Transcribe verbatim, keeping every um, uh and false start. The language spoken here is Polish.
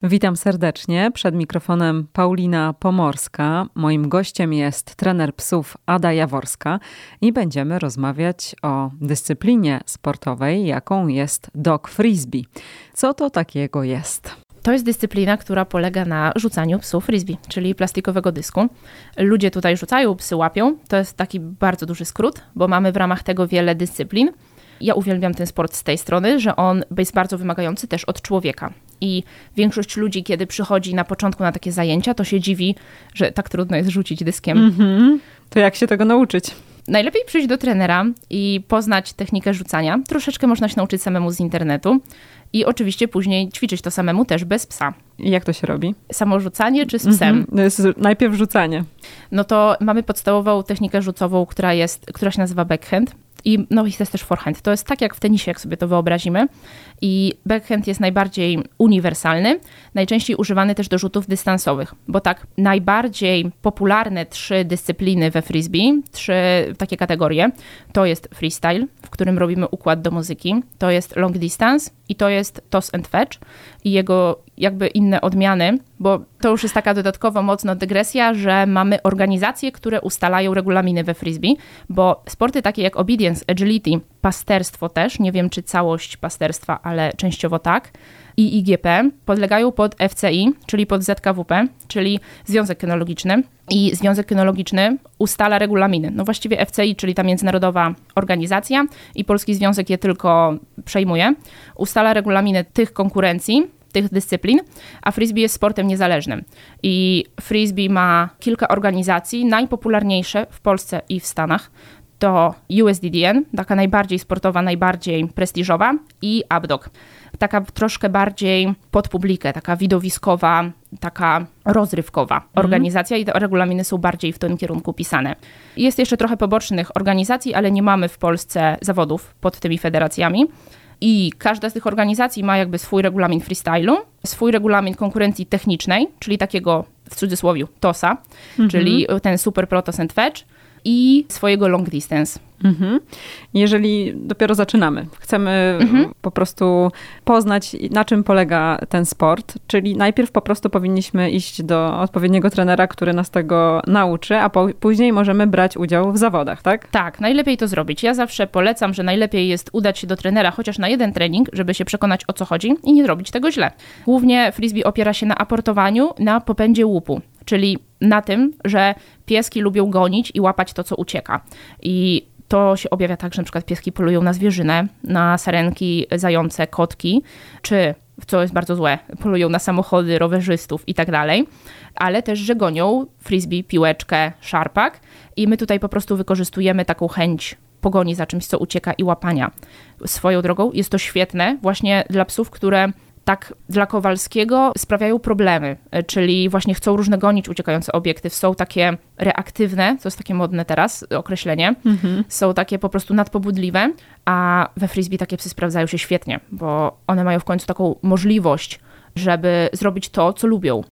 Witam serdecznie. Przed mikrofonem Paulina Pomorska. Moim gościem jest trener psów Ada Jaworska i będziemy rozmawiać o dyscyplinie sportowej, jaką jest dog frisbee. Co to takiego jest? To jest dyscyplina, która polega na rzucaniu psów frisbee, czyli plastikowego dysku. Ludzie tutaj rzucają, psy łapią. To jest taki bardzo duży skrót, bo mamy w ramach tego wiele dyscyplin. Ja uwielbiam ten sport z tej strony, że on jest bardzo wymagający też od człowieka. I większość ludzi, kiedy przychodzi na początku na takie zajęcia, to się dziwi, że tak trudno jest rzucić dyskiem. Mm-hmm. To jak się tego nauczyć? Najlepiej przyjść do trenera i poznać technikę rzucania. Troszeczkę można się nauczyć samemu z internetu. I oczywiście później ćwiczyć to samemu też bez psa. I jak to się robi? Samo rzucanie czy z psem? Mm-hmm. To jest najpierw rzucanie. No to mamy podstawową technikę rzucową, która jest, która się nazywa backhand. I no i to jest też forehand. To jest tak jak w tenisie, jak sobie to wyobrazimy. I backhand jest najbardziej uniwersalny, najczęściej używany też do rzutów dystansowych, bo tak najbardziej popularne trzy dyscypliny we frisbee, trzy takie kategorie, to jest freestyle, w którym robimy układ do muzyki, to jest long distance i to jest toss and fetch i jego jakby inne odmiany, bo to już jest taka dodatkowo mocno dygresja, że mamy organizacje, które ustalają regulaminy we frisbee, bo sporty takie jak obedience, agility, pasterstwo też, nie wiem czy całość pasterstwa, ale częściowo tak, i I G P podlegają pod F C I, czyli pod Z K W P, czyli Związek Kynologiczny. I Związek Kynologiczny ustala regulaminy. No właściwie F C I, czyli ta międzynarodowa organizacja i Polski Związek je tylko przejmuje, ustala regulaminy tych konkurencji, tych dyscyplin, a frisbee jest sportem niezależnym. I frisbee ma kilka organizacji, najpopularniejsze w Polsce i w Stanach to U S D D N, taka najbardziej sportowa, najbardziej prestiżowa i A B D O C, taka troszkę bardziej pod publikę, taka widowiskowa, taka rozrywkowa organizacja i te regulaminy są bardziej w tym kierunku pisane. Jest jeszcze trochę pobocznych organizacji, ale nie mamy w Polsce zawodów pod tymi federacjami. I każda z tych organizacji ma jakby swój regulamin freestylu, swój regulamin konkurencji technicznej, czyli takiego w cudzysłowie tosa, mhm. czyli ten super pro toss and fetch i swojego long distance. Mhm. Jeżeli dopiero zaczynamy, chcemy mhm. po prostu poznać, na czym polega ten sport, czyli najpierw po prostu powinniśmy iść do odpowiedniego trenera, który nas tego nauczy, a po, później możemy brać udział w zawodach, tak? Tak, najlepiej to zrobić. Ja zawsze polecam, że najlepiej jest udać się do trenera chociaż na jeden trening, żeby się przekonać, o co chodzi i nie robić tego źle. Głównie frisbee opiera się na aportowaniu, na popędzie łupu, czyli na tym, że pieski lubią gonić i łapać to, co ucieka. I to się objawia tak, że na przykład pieski polują na zwierzynę, na sarenki, zające, kotki, czy, co jest bardzo złe, polują na samochody, rowerzystów i tak dalej, ale też, że gonią frisbee, piłeczkę, szarpak i my tutaj po prostu wykorzystujemy taką chęć pogoni za czymś, co ucieka i łapania. Swoją drogą jest to świetne właśnie dla psów, które tak dla Kowalskiego sprawiają problemy, czyli właśnie chcą różne gonić uciekające obiekty, są takie reaktywne, to jest takie modne teraz określenie, mhm. są takie po prostu nadpobudliwe, a we frisbee takie psy sprawdzają się świetnie, bo one mają w końcu taką możliwość, żeby zrobić to, co lubią.